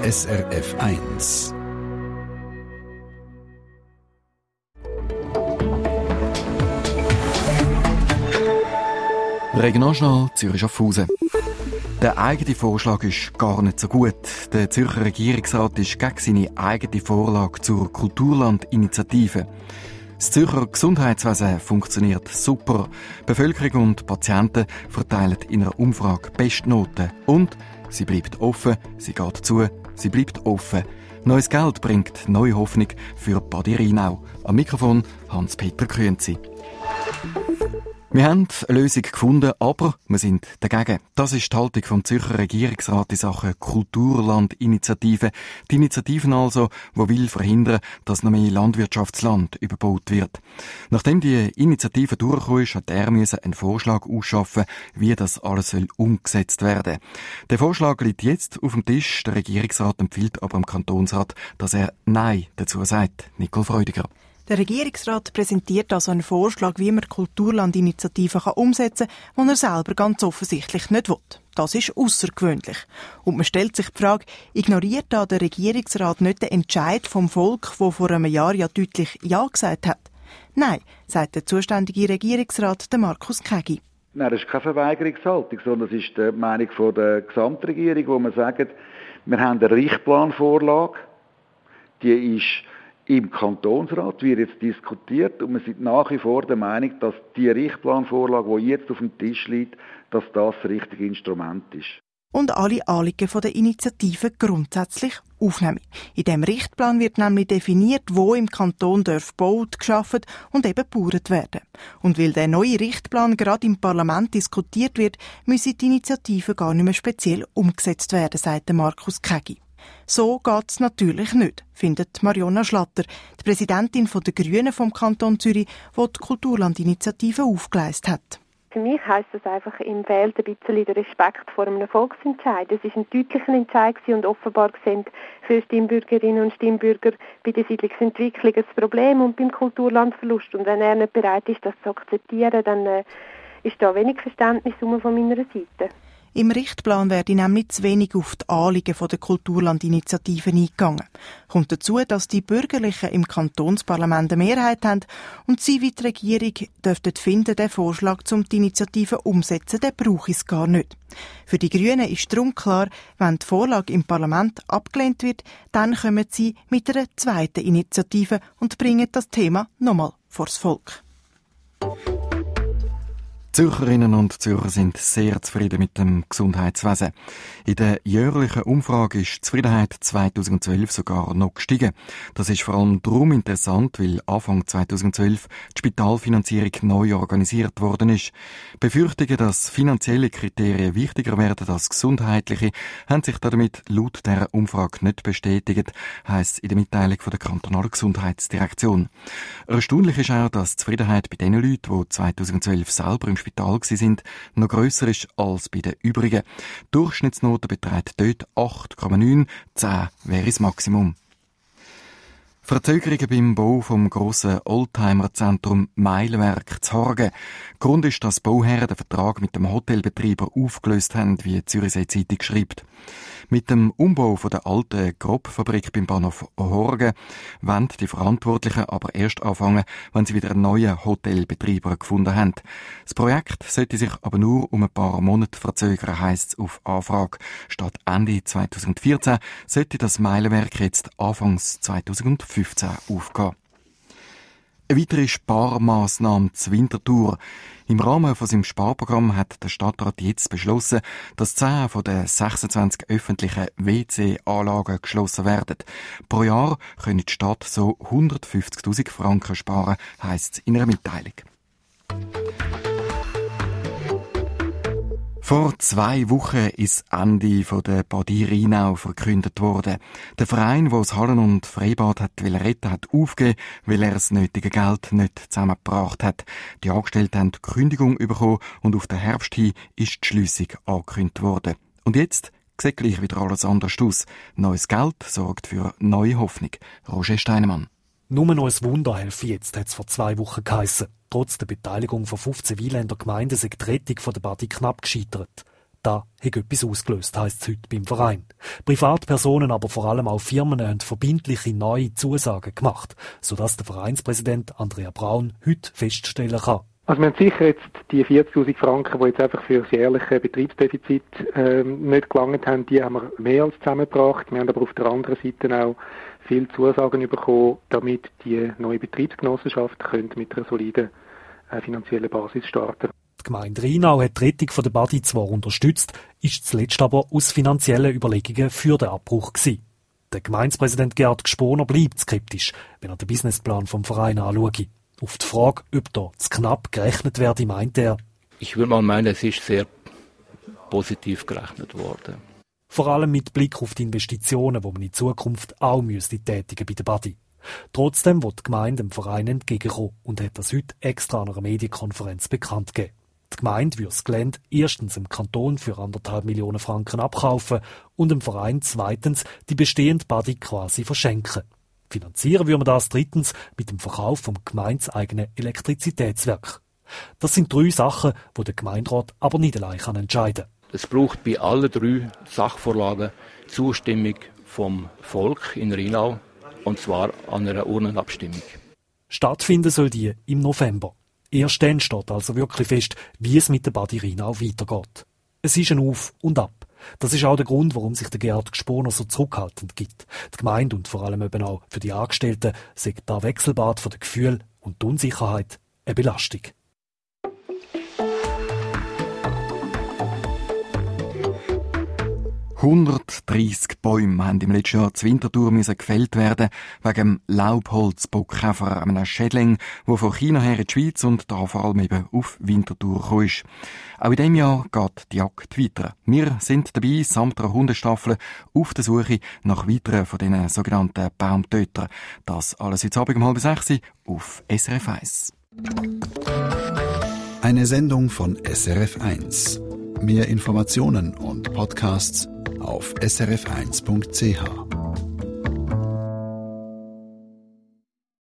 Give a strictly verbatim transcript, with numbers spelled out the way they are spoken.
S R F eins. Regionaljournal Zürich-Schaffhausen. Der eigene Vorschlag ist gar nicht so gut. Der Zürcher Regierungsrat ist gegen seine eigene Vorlage zur Kulturlandinitiative. Das Zürcher Gesundheitswesen funktioniert super. Die Bevölkerung und Patienten verteilen in einer Umfrage Bestnoten. Und sie bleibt offen, sie geht zu, sie bleibt offen. Neues Geld bringt neue Hoffnung für Badi Rheinau. Am Mikrofon Hans-Peter Künzi. Wir haben eine Lösung gefunden, aber wir sind dagegen. Das ist die Haltung vom Zürcher Regierungsrat in Sachen Kulturlandinitiative. Die Initiativen also, die will verhindern, dass noch mehr Landwirtschaftsland überbaut wird. Nachdem die Initiative durchgekommen ist, hat er einen Vorschlag ausschaffen, wie das alles soll umgesetzt werden. Der Vorschlag liegt jetzt auf dem Tisch. Der Regierungsrat empfiehlt aber dem Kantonsrat, dass er Nein dazu sagt. Nicole Freudiger. Der Regierungsrat präsentiert also einen Vorschlag, wie man Kulturlandinitiativen umsetzen kann, den er selber ganz offensichtlich nicht will. Das ist außergewöhnlich. Und man stellt sich die Frage, ignoriert da der Regierungsrat nicht den Entscheid vom Volk, der vor einem Jahr ja deutlich Ja gesagt hat? Nein, sagt der zuständige Regierungsrat, der Markus Kägi. Nein, das ist keine Verweigerungshaltung, sondern es ist die Meinung von der Gesamtregierung, wo man sagt, wir haben eine Richtplanvorlage, die ist im Kantonsrat wird jetzt diskutiert und wir sind nach wie vor der Meinung, dass die Richtplanvorlage, die jetzt auf dem Tisch liegt, dass das das richtige Instrument ist. Und alle Anliegen der Initiative grundsätzlich aufnehmen. In diesem Richtplan wird nämlich definiert, wo im Kanton darf gebaut, geschaffen und eben gebaut werden. Und weil der neue Richtplan gerade im Parlament diskutiert wird, müsse die Initiative gar nicht mehr speziell umgesetzt werden, sagt Markus Kägi. So geht's natürlich nicht, findet Mariona Schlatter, die Präsidentin der Grünen vom Kanton Zürich, die die Kulturlandinitiative aufgeleistet hat. Für mich heisst das einfach, ihm fehlt ein bisschen der Respekt vor einem Volksentscheid. Es war ein deutlicher Entscheid und offenbar sehen für Stimmbürgerinnen und Stimmbürger bei der Siedlungsentwicklung ein Problem und beim Kulturlandverlust. Und wenn er nicht bereit ist, das zu akzeptieren, dann äh, ist da wenig Verständnis von meiner Seite. Im Richtplan werde nämlich zu wenig auf die Anliegen der Kulturlandinitiative eingegangen. Kommt dazu, dass die Bürgerlichen im Kantonsparlament eine Mehrheit haben und sie wie die Regierung dürften finden, den Vorschlag, um die Initiative umzusetzen, den brauche es gar nicht. Für die Grünen ist darum klar, wenn die Vorlage im Parlament abgelehnt wird, dann kommen sie mit einer zweiten Initiative und bringen das Thema nochmal vors Volk. Zürcherinnen und Zürcher sind sehr zufrieden mit dem Gesundheitswesen. In der jährlichen Umfrage ist die Zufriedenheit zweitausendzwölf sogar noch gestiegen. Das ist vor allem darum interessant, weil Anfang zweitausendzwölf die Spitalfinanzierung neu organisiert worden ist. Befürchtungen, dass finanzielle Kriterien wichtiger werden als gesundheitliche, haben sich damit laut dieser Umfrage nicht bestätigt, heisst in der Mitteilung von der kantonalen Gesundheitsdirektion. Erstaunlich ist auch, dass die Zufriedenheit bei den Leuten, die zweitausendzwölf selber im Spital sind, noch grösser ist als bei den übrigen. Die Durchschnittsnote beträgt dort acht Komma neun, zehn wäre das Maximum. Verzögerungen beim Bau vom grossen Oldtimer-Zentrum Meilenwerk zu Horgen. Grund ist, dass Bauherren den Vertrag mit dem Hotelbetreiber aufgelöst haben, wie die Zürichsee Zeitung schreibt. Mit dem Umbau von der alten Grobfabrik beim Bahnhof Horgen wollen die Verantwortlichen aber erst anfangen, wenn sie wieder einen neuen Hotelbetreiber gefunden haben. Das Projekt sollte sich aber nur um ein paar Monate verzögern, heisst es auf Anfrage. Statt Ende zweitausendvierzehn sollte das Meilenwerk jetzt Anfangs zweitausendfünfzehn aufgehen. Eine weitere Sparmaßnahme zur Winterthur. Im Rahmen von seinem Sparprogramm hat der Stadtrat jetzt beschlossen, dass zehn von den sechsundzwanzig öffentlichen W C-Anlagen geschlossen werden. Pro Jahr können die Stadt so hundertfünfzigtausend Franken sparen, heisst es in einer Mitteilung. Vor zwei Wochen ist das Ende der Badi Rheinau verkündet worden. Der Verein, der das Hallen- und Freibad hat retten hat aufgegeben, weil er das nötige Geld nicht zusammengebracht hat. Die Angestellten haben die Kündigung bekommen und auf den Herbst hin ist die Schliessung angekündigt worden. Und jetzt sieht gleich wieder alles anders aus. Neues Geld sorgt für neue Hoffnung. Roger Steinemann. Nur noch ein Wunder helfen jetzt, hat es vor zwei Wochen geheissen. Trotz der Beteiligung von fünfzehn Wieländer Gemeinden sei die Rettung von der Badi knapp gescheitert. Da hat etwas ausgelöst, heisst es heute beim Verein. Privatpersonen, aber vor allem auch Firmen haben verbindliche neue Zusagen gemacht, sodass der Vereinspräsident Andrea Braun heute feststellen kann. Also wir haben sicher jetzt die vierzigtausend Franken, die jetzt einfach für das jährliche Betriebsdefizit äh, nicht gelangt haben, die haben wir mehr als zusammengebracht. Wir haben aber auf der anderen Seite auch viele Zusagen bekommen, damit die neue Betriebsgenossenschaft könnte mit einer soliden äh, finanziellen Basis starten. Die Gemeinde Rheinau hat die Rettung der Badi zwar unterstützt, ist zuletzt aber aus finanziellen Überlegungen für den Abbruch gewesen. Der Gemeindepräsident Gerhard Gsporner bleibt skeptisch, wenn er den Businessplan vom Verein anschaut. Auf die Frage, ob da zu knapp gerechnet werde, meint er: Ich würde mal meinen, es ist sehr positiv gerechnet worden. Vor allem mit Blick auf die Investitionen, die man in Zukunft auch müsste tätigen bei der Badi. Trotzdem will die Gemeinde dem Verein entgegenkommen und hat das heute extra an einer Medienkonferenz bekannt gegeben. Die Gemeinde würde das Gelände erstens dem Kanton für anderthalb Millionen Franken abkaufen und dem Verein zweitens die bestehende Badi quasi verschenken. Finanzieren würde man das drittens mit dem Verkauf vom gemeindeeigenen Elektrizitätswerk. Das sind drei Sachen, die der Gemeinderat aber nicht allein entscheiden kann. Es braucht bei allen drei Sachvorlagen Zustimmung vom Volk in Rheinau, und zwar an einer Urnenabstimmung. Stattfinden soll die im November. Erst dann steht also wirklich fest, wie es mit der Badi Rheinau weitergeht. Es ist ein Auf und Ab. Das ist auch der Grund, warum sich der Gerhard Gsporner so zurückhaltend gibt. Die Gemeinde und vor allem eben auch für die Angestellten sagt da Wechselbad von den Gefühlen und die Unsicherheit eine Belastung. hundertdreissig Bäume haben im letzten Jahr zu Winterthur müssen gefällt werden wegen dem Laubholzbockkäfer, einem Schädling, der von China her in die Schweiz und da vor allem eben auf Winterthur gekommen ist. Auch in diesem Jahr geht die Jagd weiter. Wir sind dabei, samt einer Hundestaffel, auf der Suche nach weiteren von diesen sogenannten Baumtötern. Das alles heute Abend um halb sechs auf S R F eins. Eine Sendung von S R F eins. Mehr Informationen und Podcasts auf s r f eins punkt c h.